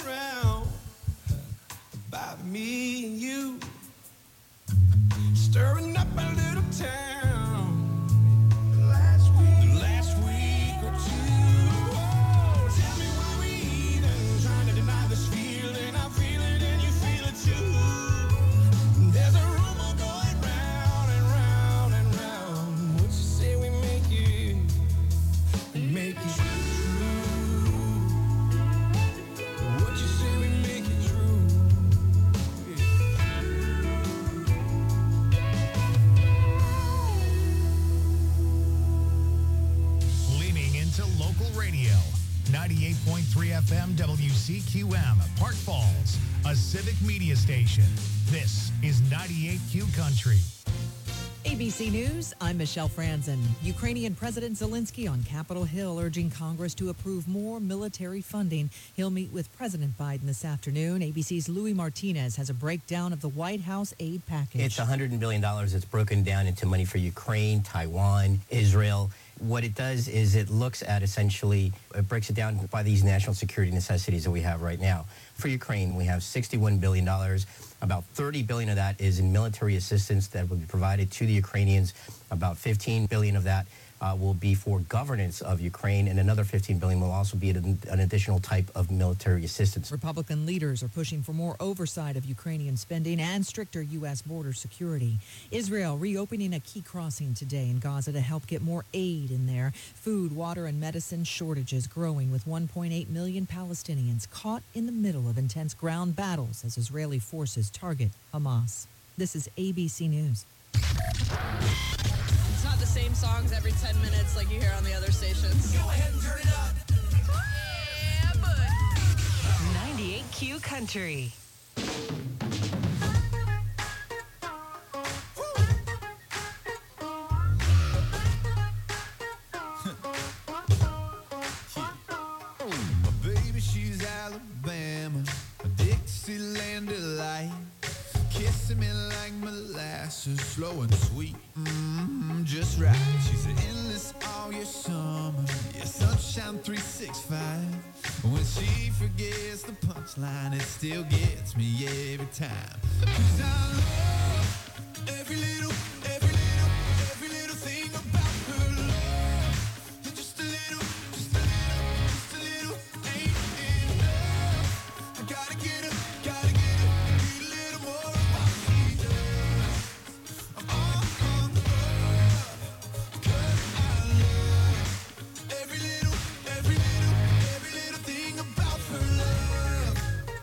round about me and you, stirring up a little town the last week or two. Oh, tell me why we even trying to deny this feeling. I feel it and you feel it too. There's a rumor going round and round and round. What you say we make it true? What you say we make it true? Leaning into local radio. 98.3 FM WCQM, Park Falls, a civic media station. This is 98Q Country. ABC News, I'm Michelle Franzen. Ukrainian President Zelensky on Capitol Hill urging Congress to approve more military funding. He'll meet with President Biden this afternoon. ABC's Louis Martinez has a breakdown of the White House aid package. It's $100 billion. It's broken down into money for Ukraine, Taiwan, Israel. What it does is it looks at essentially, it breaks it down by these national security necessities that we have right now. For Ukraine, we have $61 billion. About $30 billion of that is in military assistance that will be provided to the Ukrainians. About $15 billion of that will be for governance of Ukraine, and another $15 billion will also be an additional type of military assistance. Republican leaders are pushing for more oversight of Ukrainian spending and stricter U.S. border security. Israel reopening a key crossing today in Gaza to help get more aid in there. Food, water, and medicine shortages growing with 1.8 million Palestinians caught in the middle of intense ground battles as Israeli forces target Hamas. This is ABC News. It's not the same songs every 10 minutes like you hear on the other stations. Go ahead and turn it up. Yeah, but 98Q Country. My baby, she's Alabama, a Dixieland delight. Kissing me like molasses, slow and sweet, just right. She's an endless all year summer, yeah, sunshine 365. When she forgets the punchline, it still gets me every time. 'Cause I love every little thing about her love. And just a little ain't enough. I gotta get her, need a little more of what she does. I'm on her, 'cause I love every little thing about her love.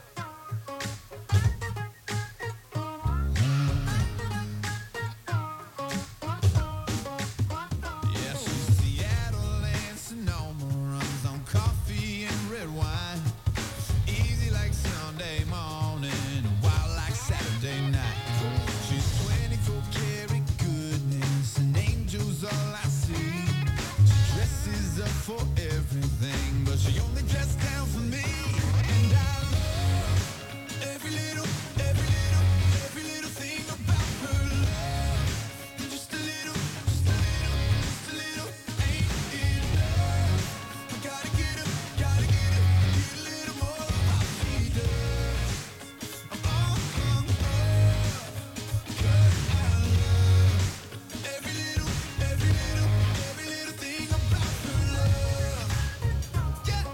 Yeah, she's Seattle and Sonoma, runs on coffee and red wine. Easy like Sunday morning, wild like Saturday night. She's 24 karat goodness, and angels all I see. She dresses up for everything, but she only dressed down for me. And I love every little thing about her love. And just a little ain't enough. I gotta get her, need a little more of what she does. I'm on her, 'cause I love every little thing about her love. Yeah.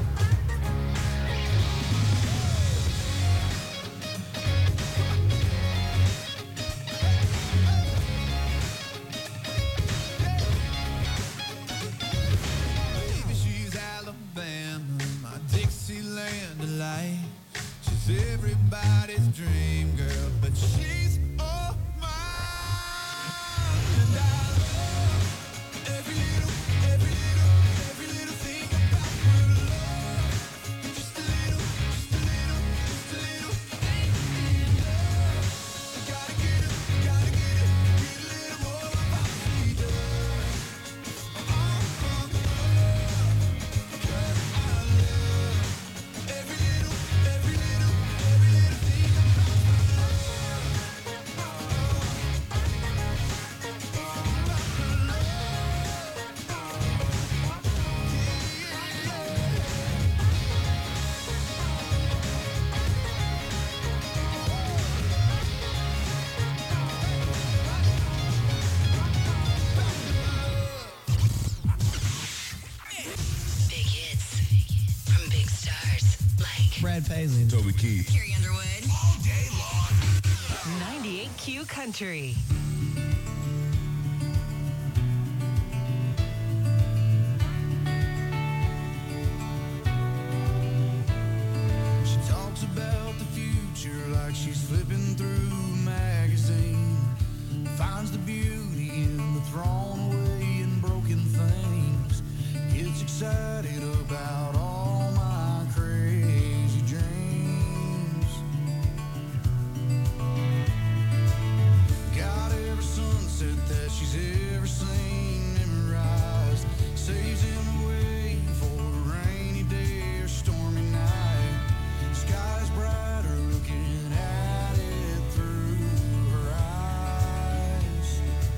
Baby, she's Alabama, my Dixieland delight. She's everybody's dream girl, but she's all mine. And I love every little thing about her love. And just a little ain't enough. I gotta get her, need a little more of what she does. I'm on her, 'cause I love every little thing about her love. Brad Paisley. Toby Keith. Carrie Underwood. All day long. 98Q Country. She talks about the future like she's flipping through a magazine. Finds the beauty in the thrown away and broken things. Gets excited about all my crazy dreams. Got every sunset that she's ever seen memorized. Saves him away for a rainy day or stormy night. Sky's brighter looking at it through her eyes.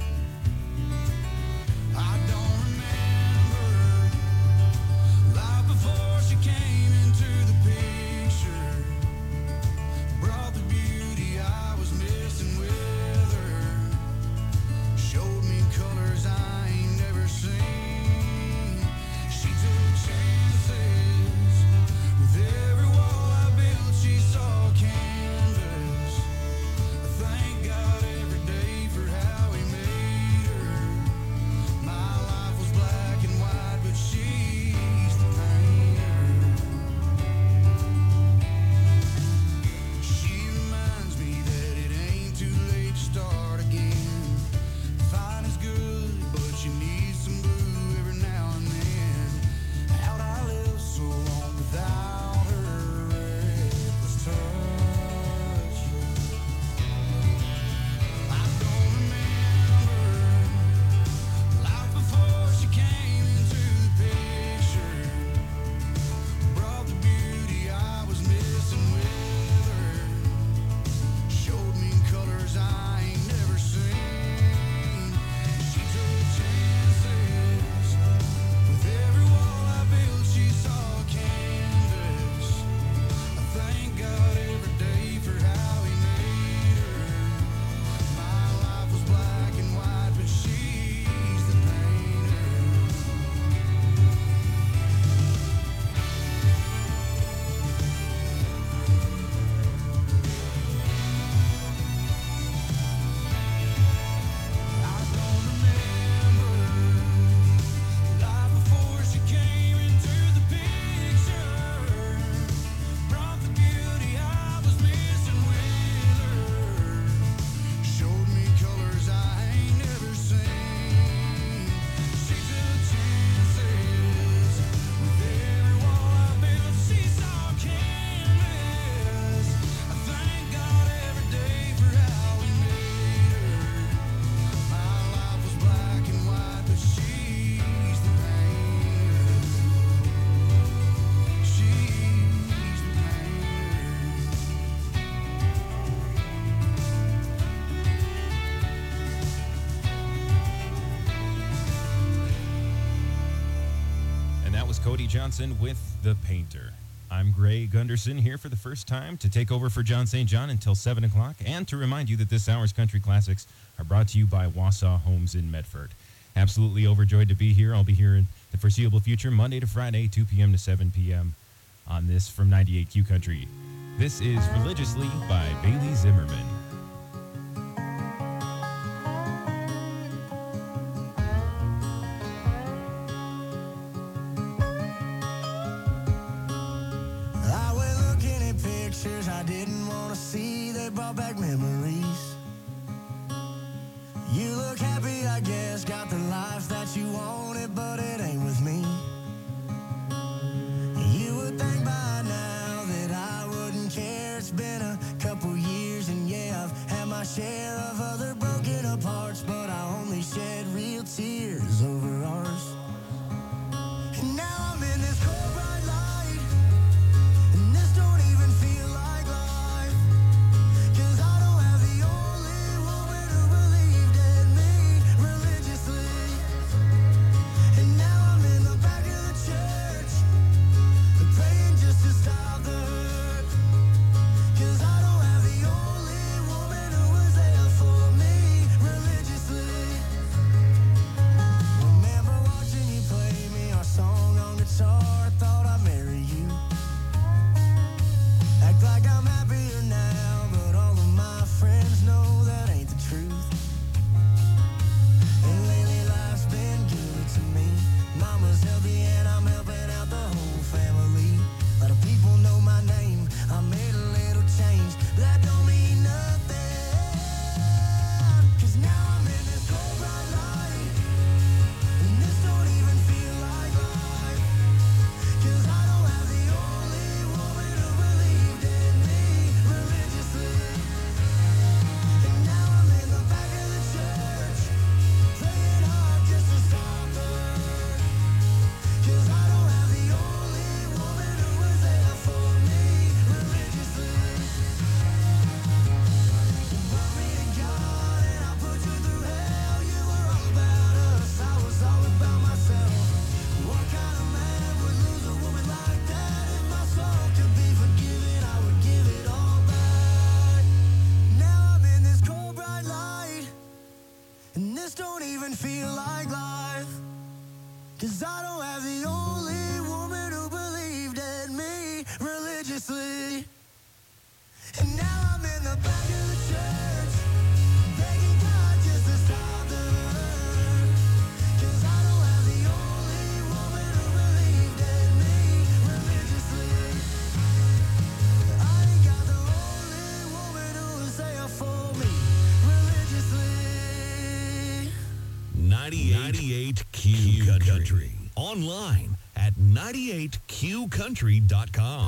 I don't remember life before she came into the picture. Brought the beauty I was missing with her. Showed me colors I ain't never seen. She took chances. With every wall I built, she saw canvas. I thank God every day for how he made her. My life was black and white, but she's the painter. She reminds me that it ain't too late to start again. Fine is good, but you need some blue every now and then. How'd I live so long without her reckless touch? I don't remember life before she came into the picture. Brought the beauty I was missing with her. Showed me colors I ain't never seen. She took chances. With every wall I built, she saw canvas. I thank God every day for how he made her. My life was black and white, but she's the painter. I don't remember life before she came into the picture. Brought the beauty I was missing with her. Showed me colors I ain't never seen. She took chances. With every wall I built, she saw canvas. I thank God every day for how he made her. My life was black and white, but she's the painter. She's the And that was Cody Johnson with The Painter. I'm Gray Gunderson here for the first time to take over for John St. John until 7 o'clock and to remind you that this hour's Country Classics are brought to you by Wausau Homes in Medford. Absolutely overjoyed to be here. I'll be here in the foreseeable future, Monday to Friday, 2 p.m. to 7 p.m. on this from 98Q Country. This is Religiously by Bailey Zimmerman. I went looking at pictures I didn't want to see. They brought back memories. You look happy, I guess. Got the life that you wanted, but it ain't with me. You would think by now that I wouldn't care. It's been a couple years, and yeah, I've had my share of other broken apart, but I only shed real tears over ours. And now I'm in this cold bright light, and this don't even feel like life, 'cause I don't have that don't mean nothing. 'Cause now I'm in this cold bright light, and this don't even feel like life. 'Cause I don't have the only woman who believed in me religiously. And now I'm in the back of the church, praying hard just to stop her. 'Cause I don't have the only woman who was there for me religiously. You brought me to God and I put you through hell. You were all about us, I was all about myself. What kind of man would lose a woman like that? If my soul could be forgiven, I would give it all back. Now I'm in this cold bright light, and this don't even feel like life. 'Cause I don't have the only woman who believed in me religiously. And now I'm in the back of the church, begging God just to stop the hurt. 'Cause I don't have the only woman who believed in me religiously. I ain't got the only woman who was there for me religiously. 98 Q Country. Online at 98qcountry.com.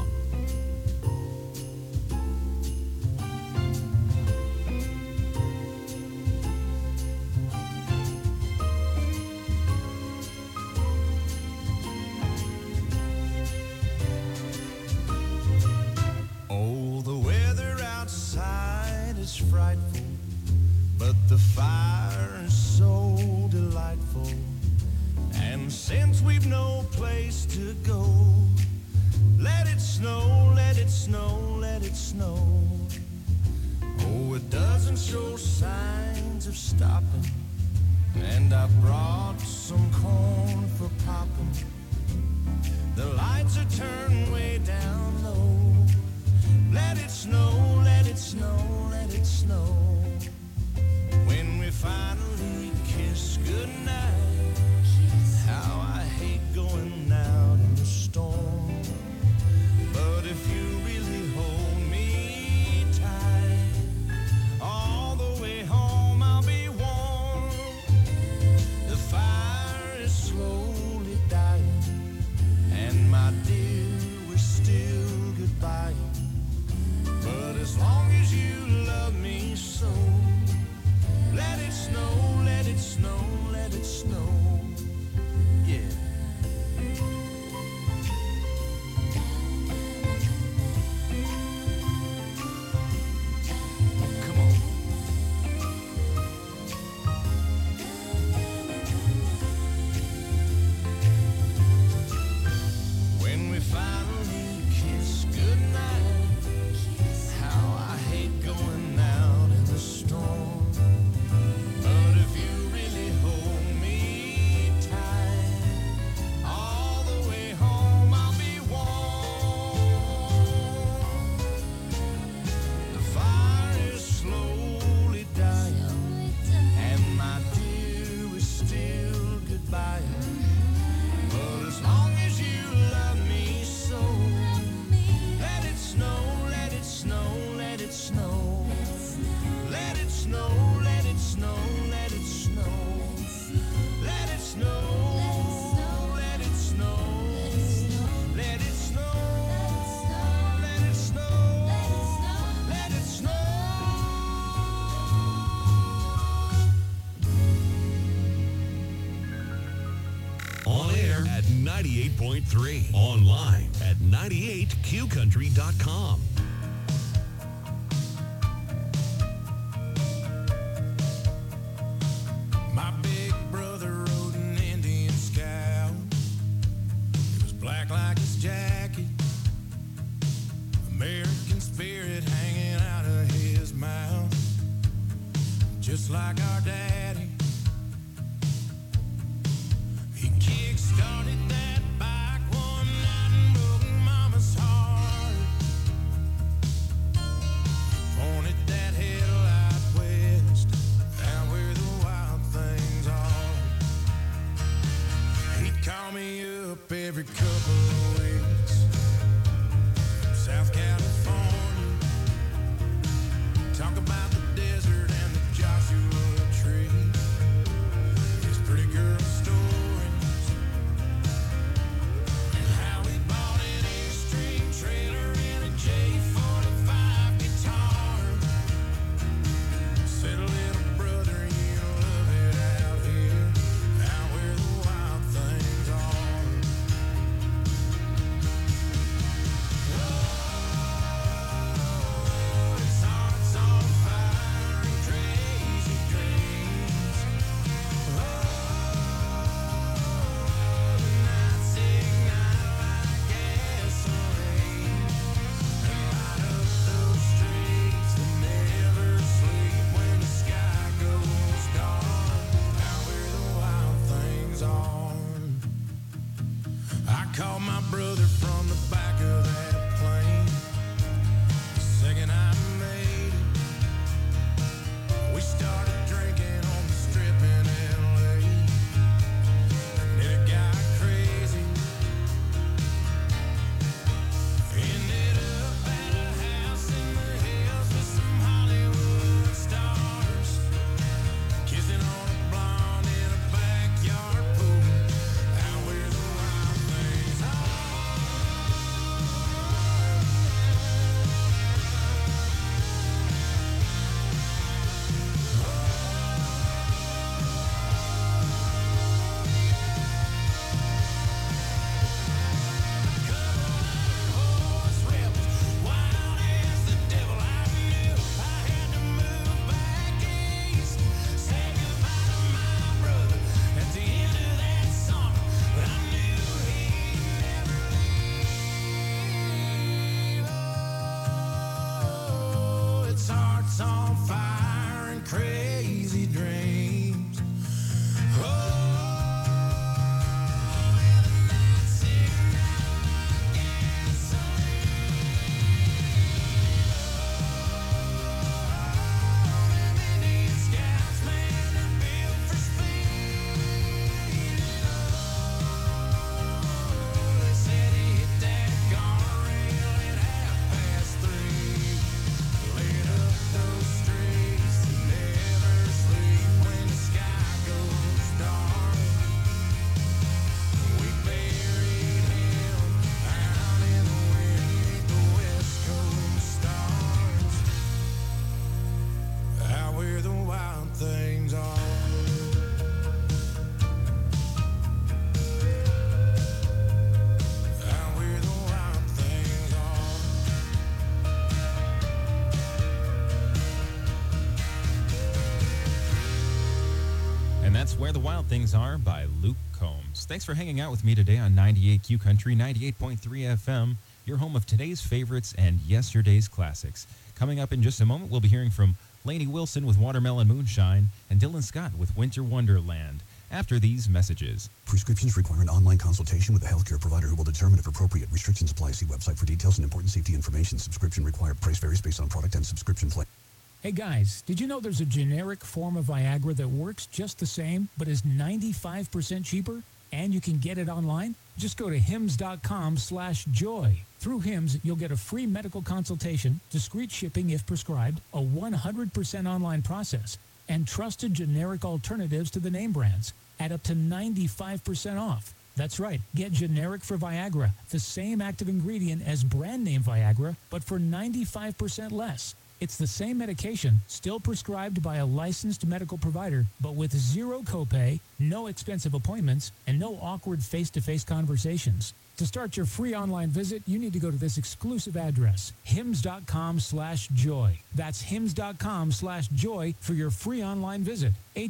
Oh, the weather outside is frightful, but the fire is so delightful. And since we've no place to go, let it snow, let it snow, let it snow. Oh, it doesn't show signs of stopping, and I brought some corn for popping. The lights are turned way down low. Let it snow, let it snow, let it snow. When we finally kiss goodnight, how I hate going out in the storm. But if you really hold me tight, all the way home I'll be warm. The fire is slowly dying, and my dear, we're still goodbye. But as long as you love me so, let it snow, let it snow, let it snow. Yeah. Come on. When we finally kiss goodnight, how I hate going out in the storm. But if you really hold me tight, all the way home I'll be warm. The fire is slowly dying, and my dear, we're still goodbye. But as long as you love me so, let it snow, let it snow, let it snow. Let it snow, let it snow, let it snow. Let it snow, let it snow. Let it snow, let it snow. Let it snow. On air at 98.3. Online at 98qcountry.com. My big brother rode an Indian Scout. It was black like his jacket, American spirit hanging out of his mouth, just like our daddy. He kick-started that bike one night and broke Mama's heart. Pointed that headlight west, down where the wild things are. He'd call me up every couple of weeks from South California, Where the Wild Things Are by Luke Combs. Thanks for hanging out with me today on 98Q Country, 98.3 FM, your home of today's favorites and yesterday's classics. Coming up in just a moment, we'll be hearing from Lainey Wilson with Watermelon Moonshine and Dylan Scott with Winter Wonderland. After these messages. Prescriptions require an online consultation with a healthcare provider who will determine if appropriate. Restrictions apply. See website for details and important safety information. Subscription required. Price varies based on product and subscription plan. Hey guys, did you know there's a generic form of Viagra that works just the same, but is 95% cheaper? And you can get it online? Just go to hims.com/joy. Through Hims, you'll get a free medical consultation, discreet shipping if prescribed, a 100% online process, and trusted generic alternatives to the name brands at up to 95% off. That's right, get generic for Viagra, the same active ingredient as brand name Viagra, but for 95% less. It's the same medication, still prescribed by a licensed medical provider, but with zero copay, no expensive appointments, and no awkward face-to-face conversations. To start your free online visit, you need to go to this exclusive address, hims.com/joy. That's hims.com/joy for your free online visit.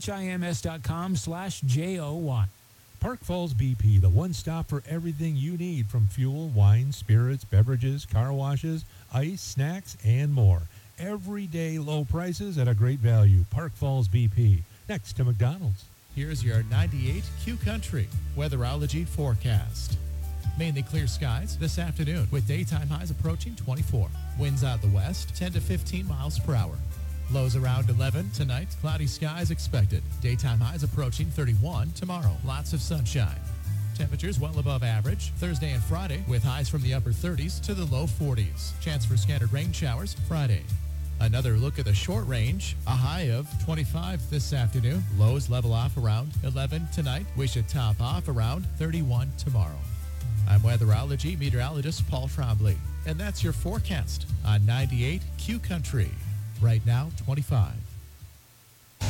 HIMS.com/JOY. Park Falls BP, the one stop for everything you need from fuel, wine, spirits, beverages, car washes, ice, snacks, and more. Everyday low prices at a great value. Park Falls BP, next to McDonald's. Here's your 98 Q Country weatherology forecast. Mainly clear skies this afternoon with daytime highs approaching 24. Winds out the west 10 to 15 miles per hour. Lows around 11 tonight. Cloudy skies expected. Daytime highs approaching 31 tomorrow. Lots of sunshine. Temperatures well above average Thursday and Friday with highs from the upper 30s to the low 40s. Chance for scattered rain showers Friday. Another look at the short range. A high of 25 this afternoon. Lows level off around 11 tonight. We should top off around 31 tomorrow. I'm weatherology meteorologist Paul Trombley, and that's your forecast on 98 Q Country. Right now, 25. I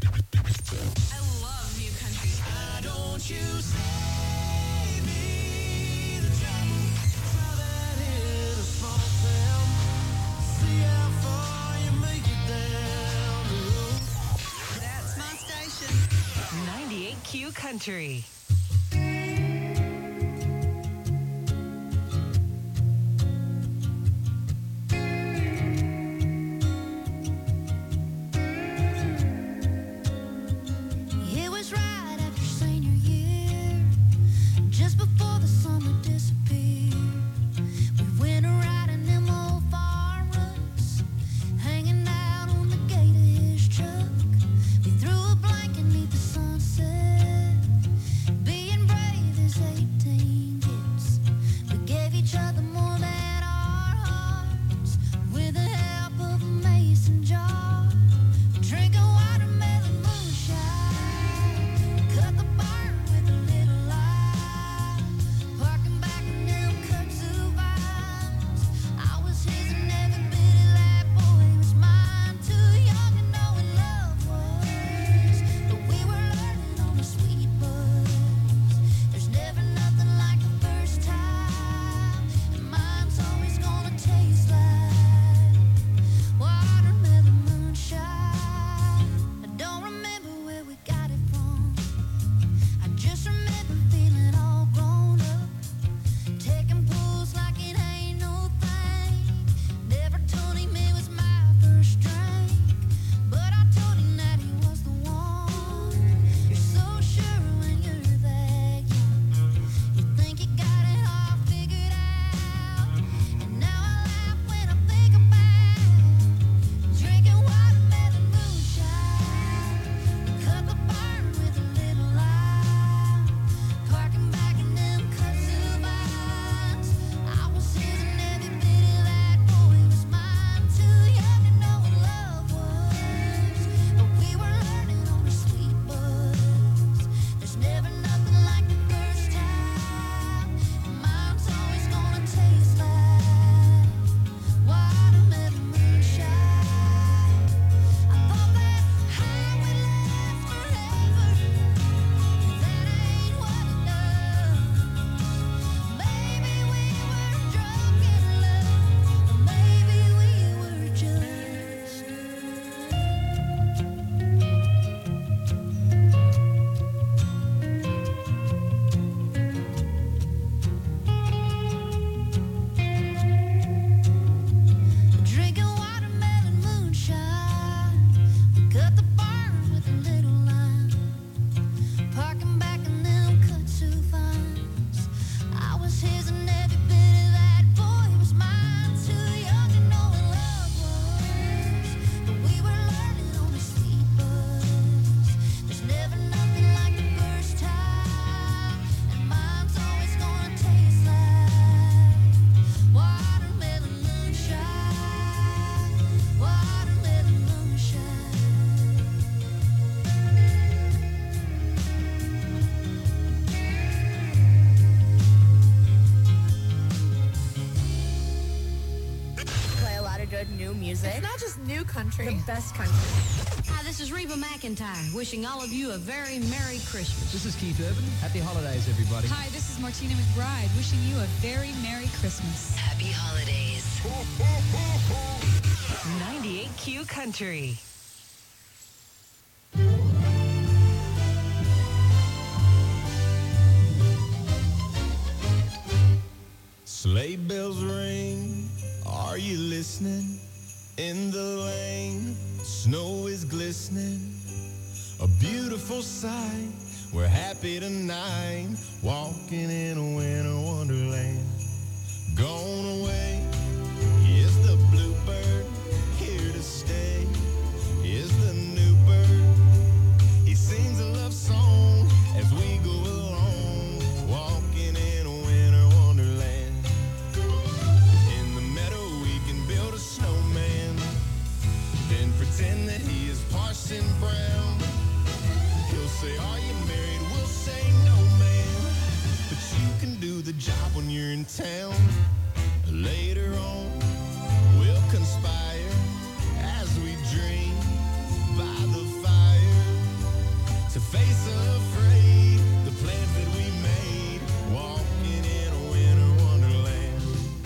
love new country. Why don't you save me the trouble? Try that in a small town. See how far you make it down the road. That's my station. 98Q Country. good new music. It's not just new country. The best country. Hi, this is Reba McEntire, wishing all of you a very Merry Christmas. This is Keith Urban. Happy holidays, everybody. Hi, this is Martina McBride, wishing you a very Merry Christmas. Happy holidays. 98Q Country. Sleigh bells ring, are you listening? In the lane, snow is glistening. A beautiful sight, we're happy tonight, walking in a winter wonderland. Gone away is the bluebird, here to stay is the new bird. He sings a love song as we go along, walking in a winter wonderland. In the meadow we can build a snowman, then pretend that he is Parson Brown. He'll say, are you married? We'll say, no, man. But you can do the job when you're in town. Later on, we'll conspire as we dream by the fire to face unafraid the plans that we made, walking in a winter wonderland.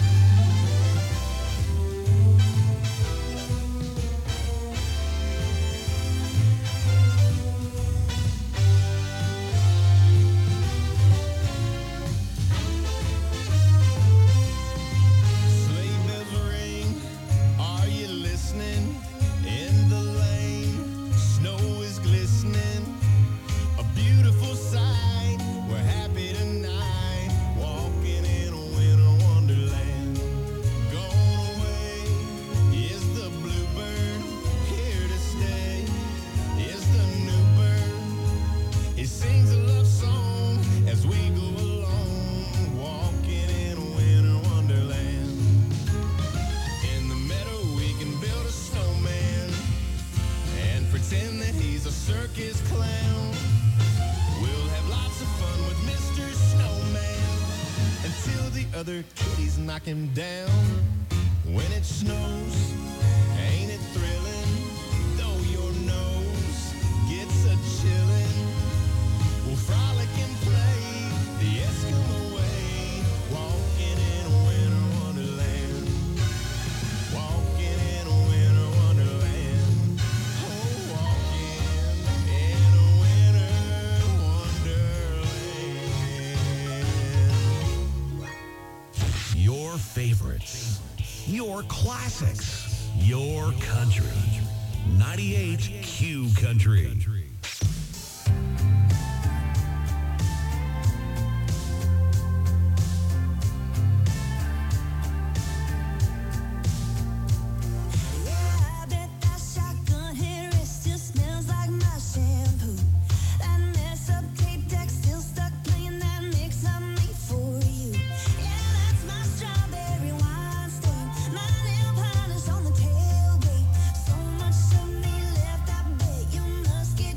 Sleigh bells ring, are you listening? In the lane, snow is glistening. A beautiful sight, we're happy tonight, walking in a winter wonderland. Gone away is the bluebird, here to stay is the new bird. He sings a love song as we go along, walking in a winter wonderland. In the meadow we can build a snowman and pretend that he's a circus clown. We'll have lots of fun with Mr. Snowman until the other kitties knock him down. When it snows, ain't it thrilling? Though your nose gets a chillin', we'll frolic and play the Eskimo way, walking in a winter wonderland. Walking in a winter wonderland. Oh, walking in a winter wonderland. Your favorites, your classics, your country. 98Q Country. I bet that shotgun hair it still smells like my shampoo. That mess up tape deck still stuck playing that mix I made for you. Yeah, that's my strawberry wine stain. My nail polish on the tailgate. So much of me left, I bet you must get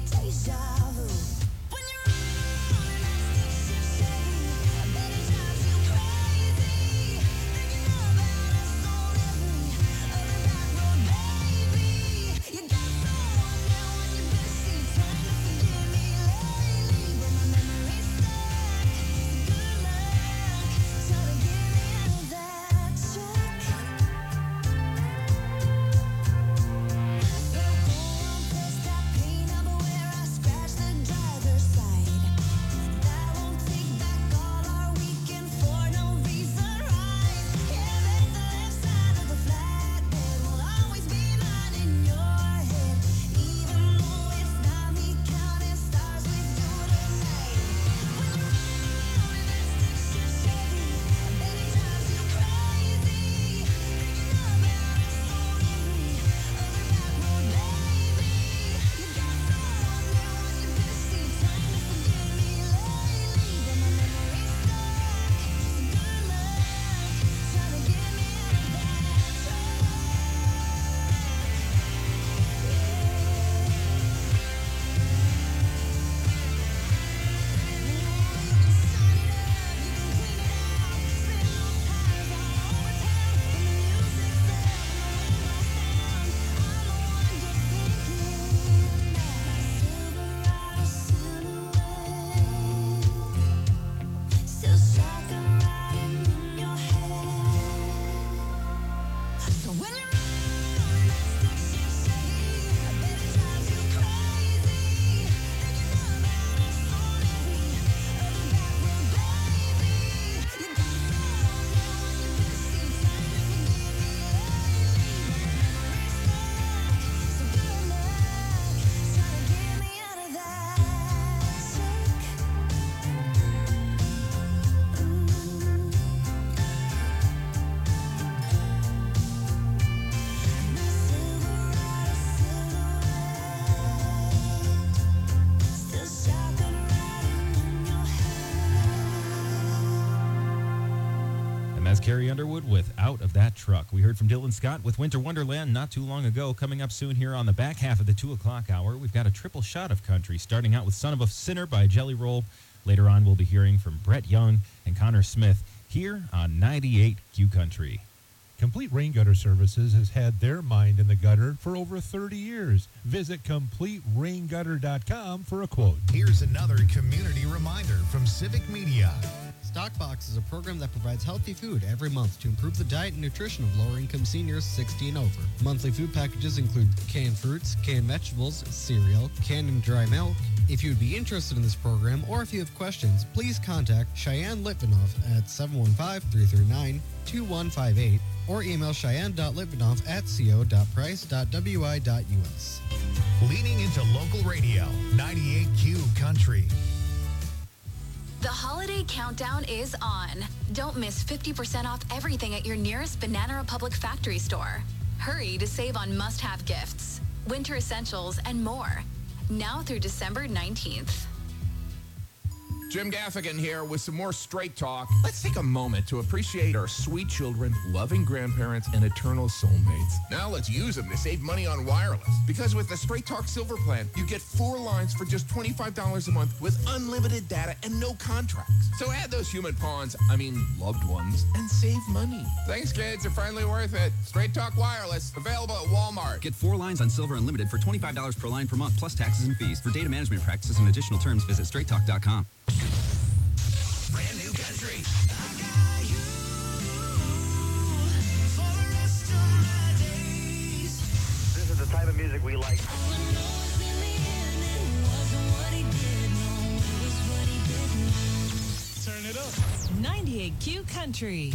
Carrie Underwood with Out of That Truck. We heard from Dylan Scott with Winter Wonderland not too long ago. Coming up soon here on the back half of the 2 o'clock hour, we've got a triple shot of country, starting out with Son of a Sinner by Jelly Roll. Later on, we'll be hearing from Brett Young and Connor Smith here on 98 Q Country. Complete Rain Gutter Services has had their mind in the gutter for over 30 years. Visit CompleteRainGutter.com for a quote. Here's another community reminder from Civic Media. Stockbox is a program that provides healthy food every month to improve the diet and nutrition of lower-income seniors 60 and over. Monthly food packages include canned fruits, canned vegetables, cereal, canned and dry milk. If you would be interested in this program or if you have questions, please contact Cheyenne Litvinoff at 715-339-2158 or email cheyenne.litvinoff@co.price.wi.us. Leaning into local radio, 98Q Country. The holiday countdown is on. Don't miss 50% off everything at your nearest Banana Republic factory store. Hurry to save on must-have gifts, winter essentials, and more. Now through December 19th. Jim Gaffigan here with some more Straight Talk. Let's take a moment to appreciate our sweet children, loving grandparents, and eternal soulmates. Now let's use them to save money on wireless. Because with the Straight Talk Silver Plan, you get 4 lines for just $25 a month with unlimited data and no contracts. So add those human pawns, loved ones, and save money. Thanks, kids. They're finally worth it. Straight Talk Wireless, available at Walmart. Get 4 lines on Silver Unlimited for $25 per line per month, plus taxes and fees. For data management practices and additional terms, visit straighttalk.com. Brand new country. This is the type of music we like. Turn it up. 98Q Country.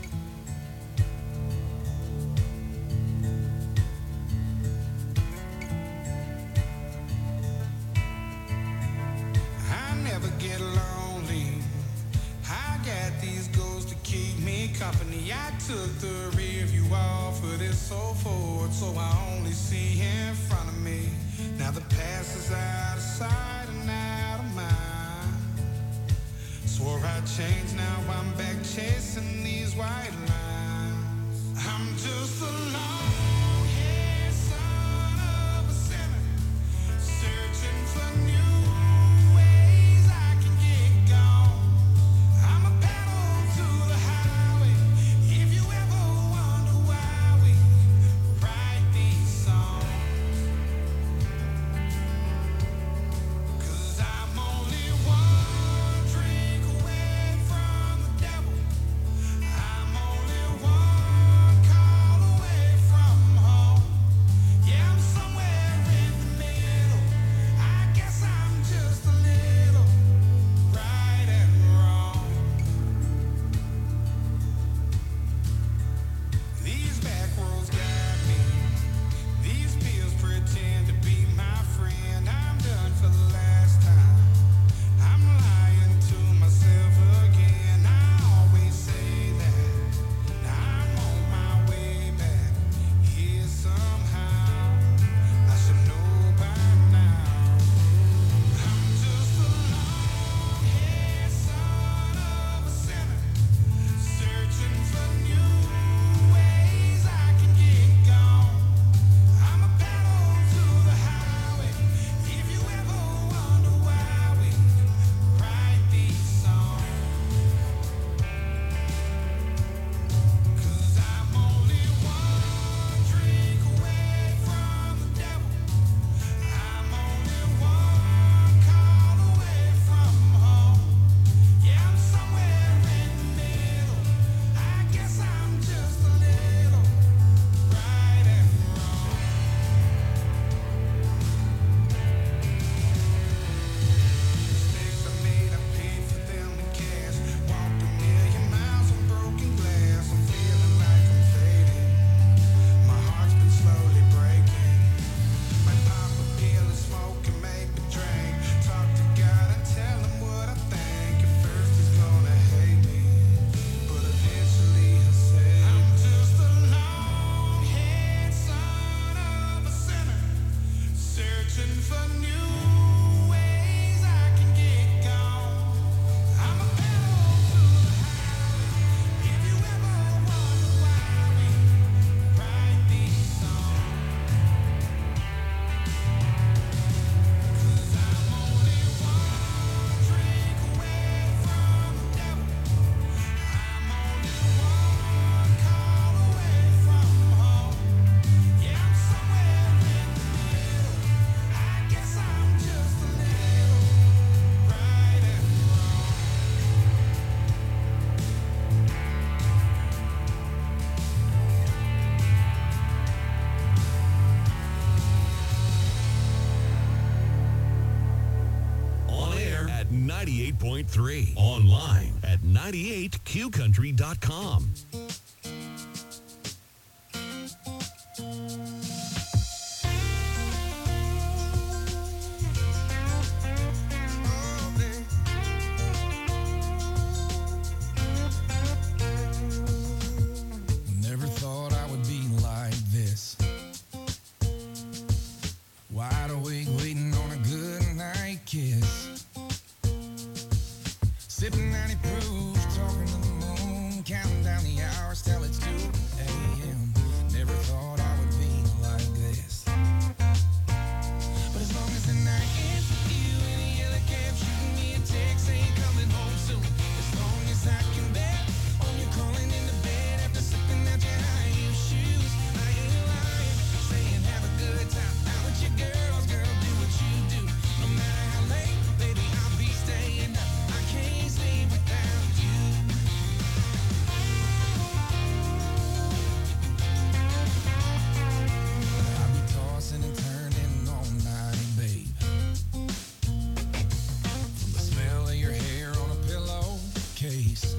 I never get lonely. I got these goals to keep me company. I took the rear view off of this old Ford, so I only see in front of me. Now the past is out of sight and out of mind. Swore I'd change, now I'm back chasing these white lines. I'm just a long-haired son of a sinner, searching for new ways I can get gone. I'm a pedal to the highway. If you ever wonder why we write these songs, 'cause I'm only one drink away from the devil. I'm only one call away from 98.3. Online at 98qcountry.com. Never thought I would be like this. Wide awake, waiting on a good night kiss. Sipping 90 proof, talking to the moon, counting down the hours till it's 2 a.m. Never thought I would be like this. But as long as the night ends with you in a yellow cab, shooting me a text, saying coming home soon. As long as I can bet on you calling in the bed after slipping out your high heel shoes. I ain't lying, saying have a good time out with your girls, girl, do what you do. No matter how late, baby, I'll be staying up. I can't sleep without you. I'll be tossing and turning all night, babe. From the smell of your hair on a pillowcase.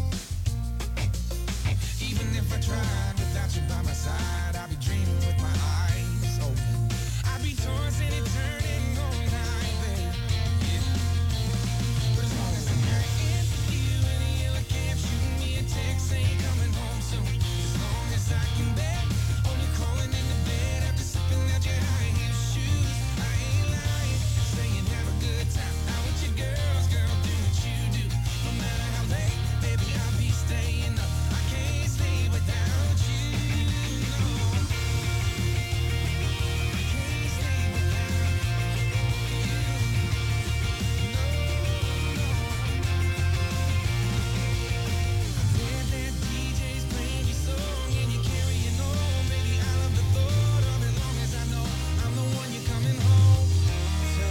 Even if I tried without you by my side, I'd be dreaming with my eyes open. I'd be tossing and turning all night, babe. Yeah. But as long as the night ends with you in a yellow cab, shooting me a text, saying coming home soon. As long as I can bet on you calling in the bed after slipping out your high heel shoes. I ain't lying, saying have a good time out with your girls, girl, do what you do. No matter how late, baby, I'll be staying up. I can't sleep without you. No. Can't sleep without you. When that DJ's playing your song and you're carrying on, baby, I love the thought of it. Long as I know I'm the one you're coming home to.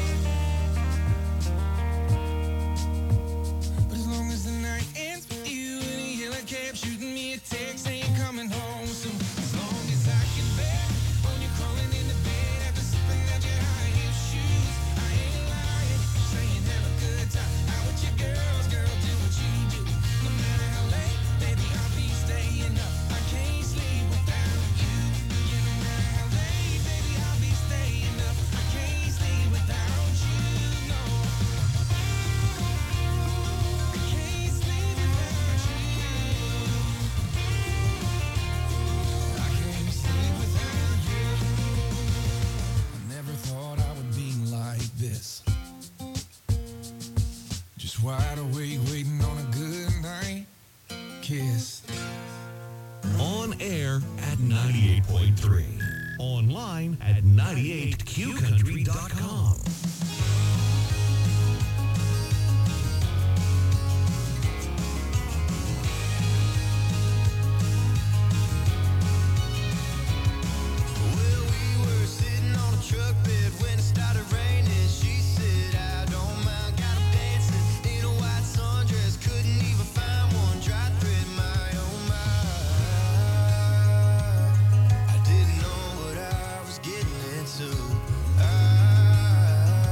But as long as the night ends with you in a yellow cab, shooting me a text, saying coming home soon. As long as I can bet on you crawling in the bed after slipping out your high heel shoes. I ain't lying, saying have a good time out with your girls, girl, do what you do. No matter how late, baby, I'll be staying up. I can't sleep without you. Yeah, no matter how late, baby, I'll be staying up. I can't sleep without you. No. I can't sleep without you. I can't sleep without you. I never thought I would be like this. Just wide awake, waiting on a good night kiss. On air at 98.3. Online at 98qcountry.com. Well, we were sitting on a truck bed when it started raining. She said, I don't mind, got 'em dancing in a white sundress. Couldn't even find one dry thread, my oh my. I didn't know what I was getting into. I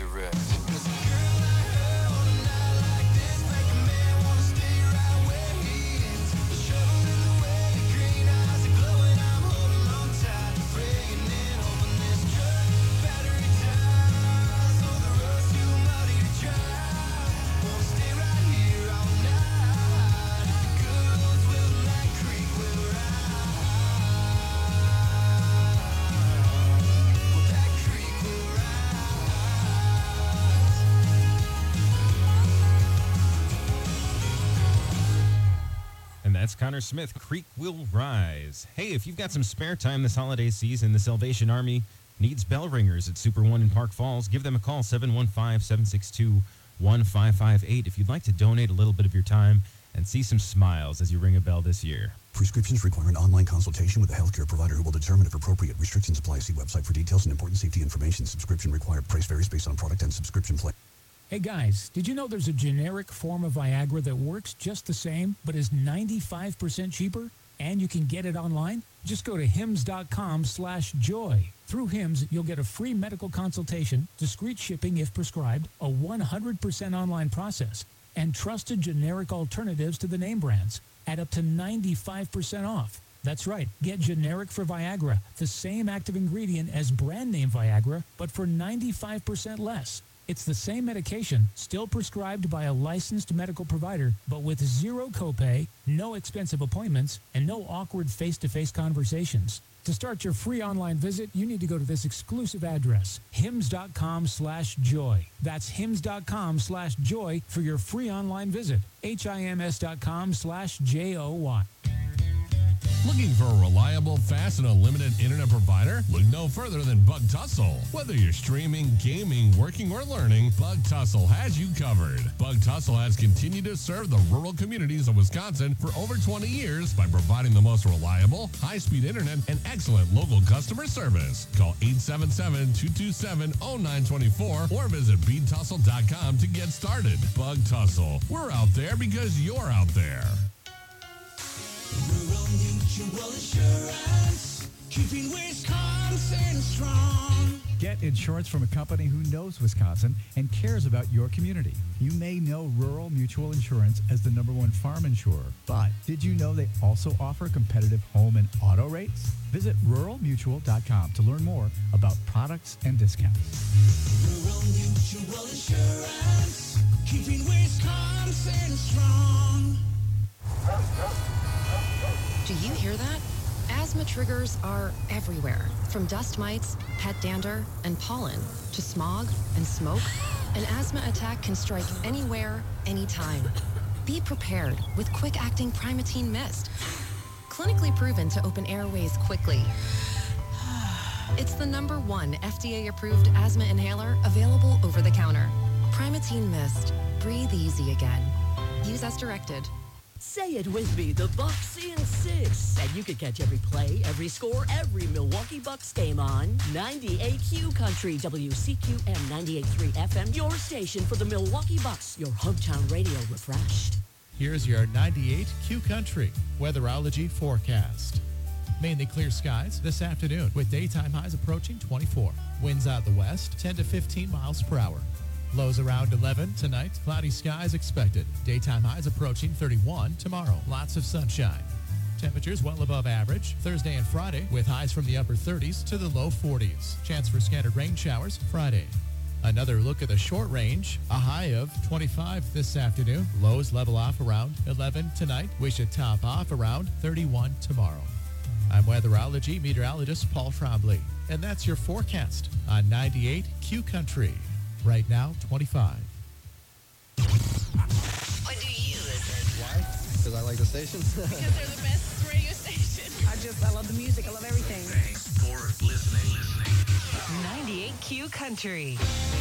rest. That's Connor Smith, Creek Will Rise. Hey, if you've got some spare time this holiday season, the Salvation Army needs bell ringers at Super One in Park Falls. Give them a call, 715-762-1558, if you'd like to donate a little bit of your time and see some smiles as you ring a bell this year. Prescriptions require an online consultation with a healthcare provider who will determine if appropriate. Restrictions apply. See website for details and important safety information. Subscription required. Price varies based on product and subscription plan. Hey guys, did you know there's a generic form of Viagra that works just the same, but is 95% cheaper? And you can get it online? Just go to hims.com/joy. Through Hims, you'll get a free medical consultation, discreet shipping if prescribed, a 100% online process, and trusted generic alternatives to the name brands at up to 95% off. That's right, get generic for Viagra, the same active ingredient as brand name Viagra, but for 95% less. It's the same medication, still prescribed by a licensed medical provider, but with zero copay, no expensive appointments, and no awkward face-to-face conversations. To start your free online visit, you need to go to this exclusive address, hims.com/joy. That's hims.com/joy for your free online visit, hims.com/joy. Looking for a reliable, fast, and unlimited internet provider? Look no further than Bug Tussle. Whether you're streaming, gaming, working, or learning, Bug Tussle has you covered. Bug Tussle has continued to serve the rural communities of Wisconsin for over 20 years by providing the most reliable, high-speed internet and excellent local customer service. Call 877-227-0924 or visit beadtussle.com to get started. Bug Tussle. We're out there because you're out there. Rural Mutual Insurance, keeping Wisconsin strong. Get insurance from a company who knows Wisconsin and cares about your community. You may know Rural Mutual Insurance as the #1 farm insurer, but did you know they also offer competitive home and auto rates? Visit ruralmutual.com to learn more about products and discounts. Rural Mutual Insurance, keeping Wisconsin strong. Do you hear that? Asthma triggers are everywhere, from dust mites, pet dander, and pollen, to smog and smoke. An asthma attack can strike anywhere, anytime. Be prepared with quick-acting Primatene Mist. Clinically proven to open airways quickly. It's the #1 FDA-approved asthma inhaler available over the counter. Primatene Mist. Breathe easy again. Use as directed. Say it with me, the Bucks insist. And you can catch every play, every score, every Milwaukee Bucks game on 98Q Country, WCQM 98.3 FM, your station for the Milwaukee Bucks, your hometown radio refreshed. Here's your 98Q Country weatherology forecast. Mainly clear skies this afternoon with daytime highs approaching 24. Winds out the west, 10 to 15 miles per hour. Lows around 11 tonight. Cloudy skies expected. Daytime highs approaching 31 tomorrow. Lots of sunshine. Temperatures well above average Thursday and Friday with highs from the upper 30s to the low 40s. Chance for scattered rain showers Friday. Another look at the short range. A high of 25 this afternoon. Lows level off around 11 tonight. We should top off around 31 tomorrow. I'm weatherology meteorologist Paul Trombley. And that's your forecast on 98Q Country. Right now, 25. What do you listen? Why? Because I like the station. Because they're the best radio station. I love the music. I love everything. Thanks for listening. 98Q Country.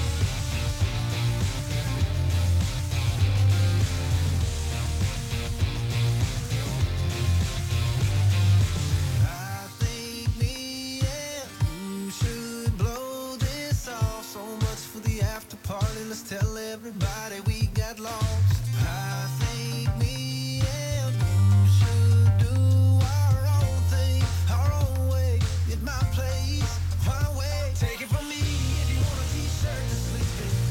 I think me and you should blow this off. So much for the after party. Let's tell everybody we got lost. I think me and you should do our own thing, our own way. At my place, my way. Take it from me if you want a t-shirt to sleep in.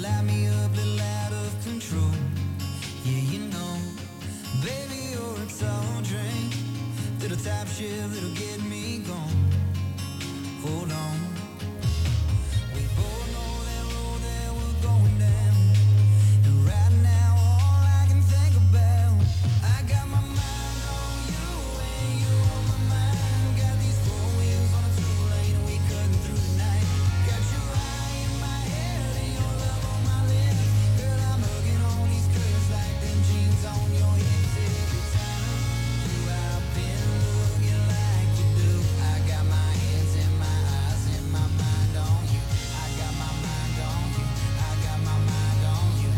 light me up, little out of control. Yeah, you know, baby, you're a tall drink, little top shift that'll get me gone. Hold on. We both know that road that we're going down, and right now all I can think about, I got my mind on you and you on my mind. Got these four wheels on a two-lane and we cutting through the night. Got your eye in my head and your love on my lips. Girl, I'm hugging on these curves like them jeans on your hips. Every time you I've been looking like you do. I got my hands in my eyes and my mind on you. I got my mind on you. I got my mind on you.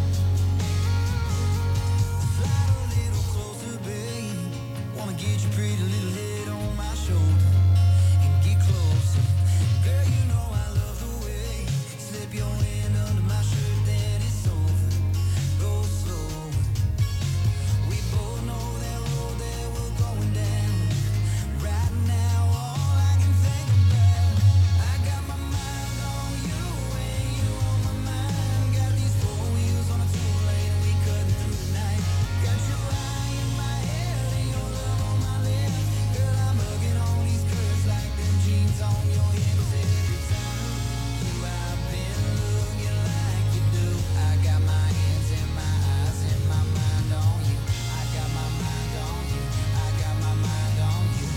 Slide a little closer, babe. Wanna get your pretty little head on my shoulder and get closer. Girl, you know I love the way you slip your hand under my shirt, then it's over. Go slow. We both know that road that we're going down. Right now, all I can think about, I got my mind on you and you on my mind. Got these four wheels on a two-lane and we cutting through the night. Got your eye in my head and your love on my lips. Girl, I'm hugging on these curves like them jeans on your hips. Every time you I've been looking like you do. I got my hands in my eyes and my mind on you. I got my mind on you. I got my mind on you.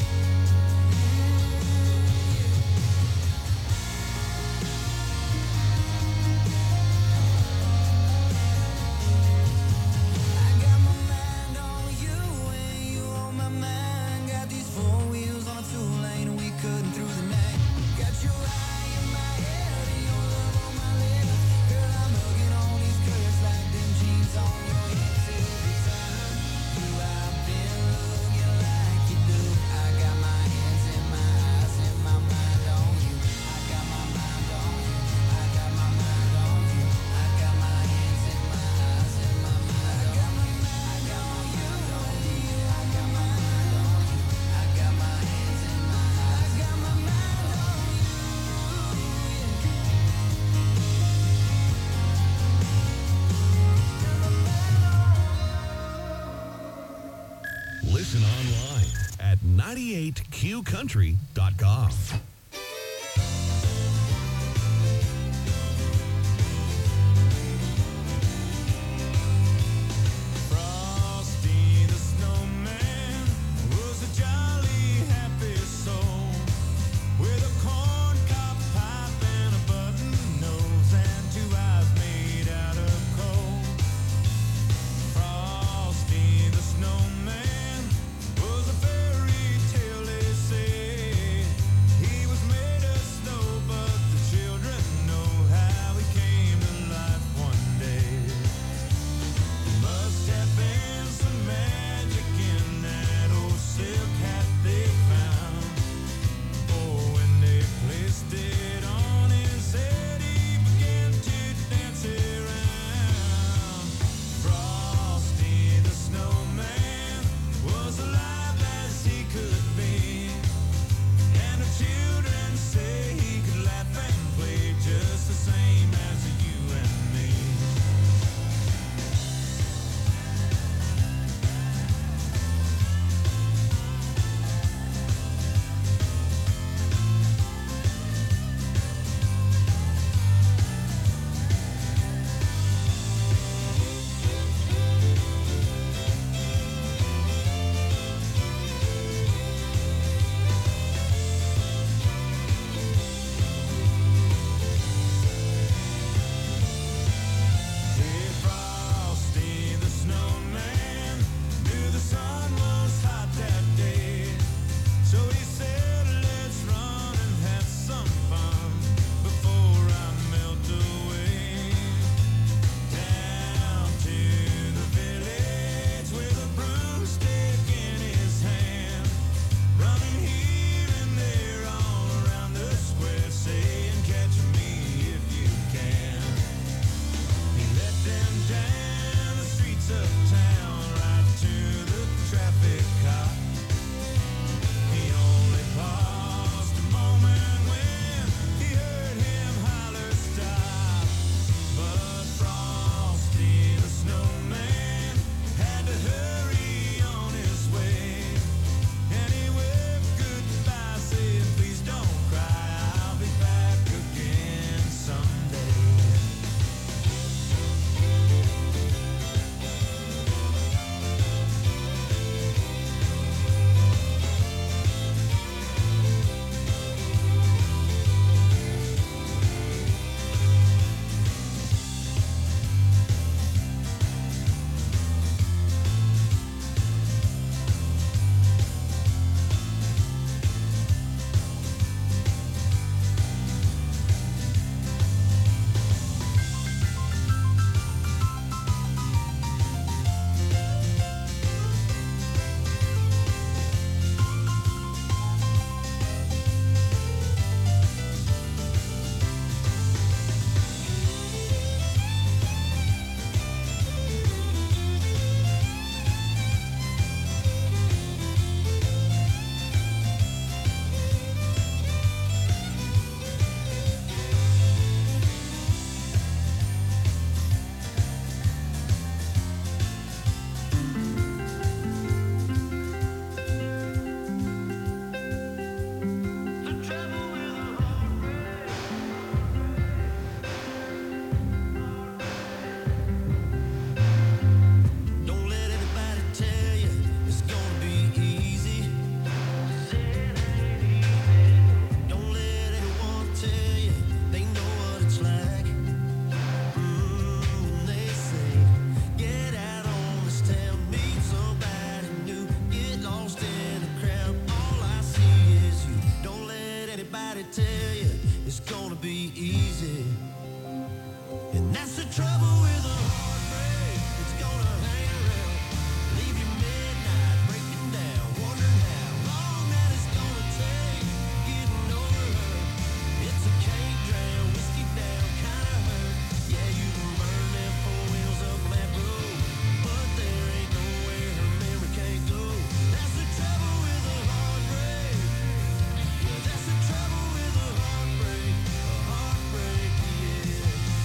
I got my mind on you and you on my mind. Got these four wheels on a two-lane and we cutting through the night. Got your eye in my head and your love on my lips. Girl, I'm hugging on these curves like them jeans on your hips. Every time you I've been looking like you do. I got my hands in my eyes and my mind on you. I got my mind on you. I got my mind on you. I got my hands in my eyes and my mind. I got my mind on you and you. I got my mind on you. I got my hands in my eyes. I got my mind on you. Listen online at 98qcountry.com. Frosty the snowman was a jolly happy soul with a corncob pipe and a button nose and two eyes made out of coal. Frosty the snowman was a fairy tale, they say. He trouble with a heartbreak. It's gonna hang around, leave you midnight, breaking down, wondering how long that it's gonna take getting over her. It's a cake drown, whiskey down, kinda hurt. Yeah, you can burn them four wheels up that road, but there ain't nowhere her memory can't go. That's the trouble with a heartbreak. Yeah, that's the trouble with a heartbreak. A heartbreak, yeah.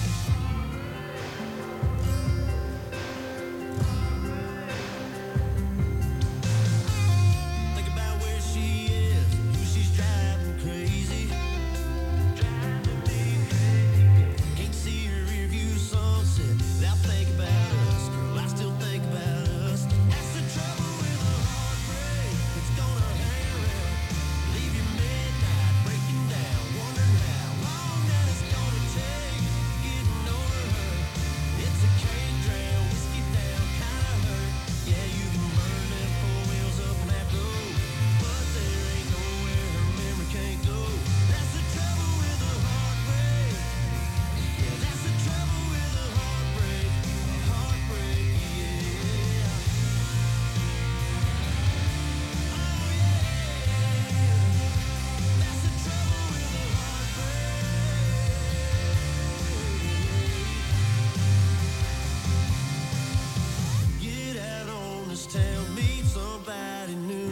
Think about where she is, who she's driving crazy. Driving me crazy. Can't see her rearview sunset without thinking about us. Girl, I still think about us. That's the trouble with a heartbreak. It's gonna hang around, leave you midnight, breaking down, wondering how long that it's gonna take getting over her. It's a cake drown, whiskey down, kinda hurt. Yeah, you can burn them four wheels up that road, but there ain't nowhere her memory can't go. That's the trouble with a heartbreak. Yeah, that's the trouble with a heartbreak. A heartbreak, yeah. Oh yeah. That's the trouble with a heartbreak. Get out on this town, meet somebody new.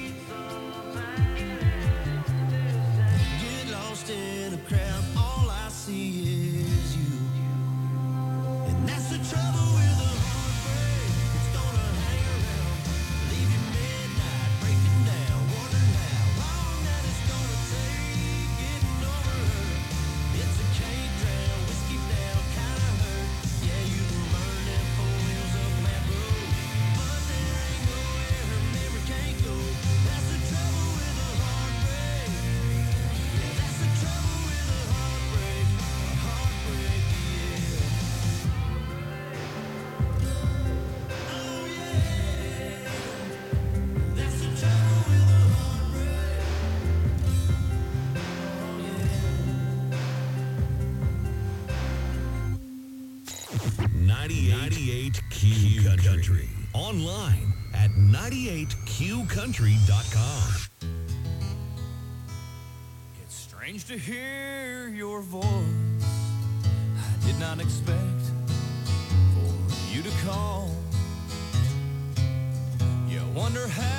Get lost in a crowd, all I see is you. And that's the trouble with a heartbreak. It's gonna hang around, leave you midnight, breaking down, wondering how long that it's gonna take getting over her. It's a cake drown, whiskey down, kinda hurt. Yeah, you can burn them four wheels up that road, but there ain't nowhere her memory can't go. That's the trouble with a heartbreak. Yeah, that's the trouble with a heartbreak. A heartbreak, yeah. Oh yeah. That's the trouble with a heartbreak. Oh yeah. 98 Q Country. Online at 98QCountry.com. It's strange to hear your voice. I did not expect for you to call. You wonder how